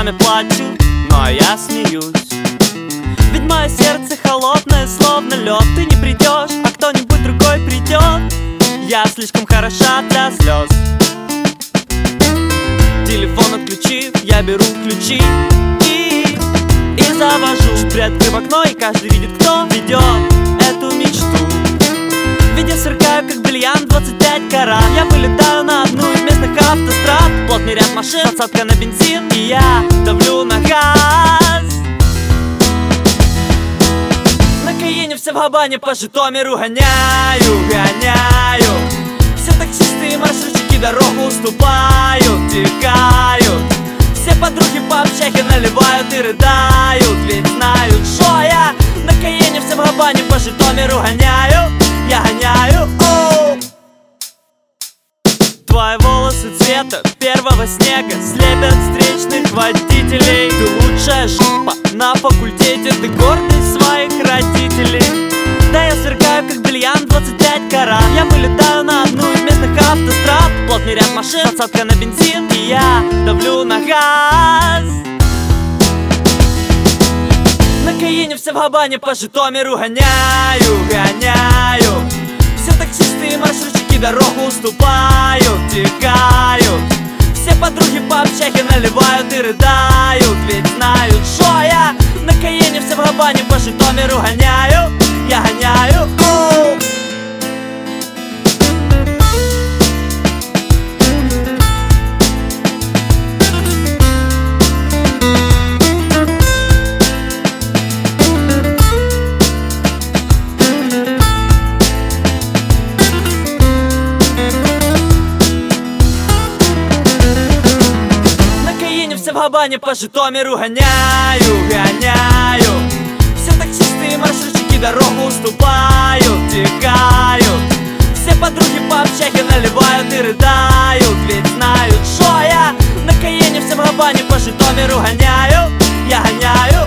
слезами плачу, но я смеюсь. Ведь мое сердце холодное, словно лед. Ты не придешь, а кто-нибудь другой придет. Я слишком хороша для слез. Телефон отключив, я беру ключи и завожу. Приоткрыв окно, и каждый видит, кто ведет эту мечту. Ведь я сверкаю, как бриллиант, 25 карат. Я вылетаю на одну из местных автострад. Плотный ряд машин, подсадка на бензин, и я давлю на газ. На Каене все в Габане, по Житомиру гоняю. Все таксисты и маршрутчики дорогу уступают, текают. Все подруги по общаге наливают и рыдают, ведь знают, что я на Каене все в Габане, по Житомиру гоняю. Я гоняю, оу. Твои волосы цвета первого снега слепят встречных водителей. Ты лучшая жопа на факультете, ты гордость своих родителей. Да, я сверкаю, как бриллиант, 25 карат. Я вылетаю на одну из местных автострад. Плотный ряд машин, подсадка на бензин, и я давлю на газ. На Каене все в Габане, по Житомиру гоняю. Все таксисты и маршрутчики дорогу уступают, текают. Все подруги по общаге наливают и рыдают, ведь знают, что я на Каене все в Габане, по Житомиру гоняю. Я гоняю, оу. Все в Габане, по Житомиру гоняю. Все таксисты и маршрутчики дорогу уступают, текают. Все подруги по общаге наливают и рыдают, ведь знают, что я на Каене все в Габане, по Житомиру гоняю. Я гоняю.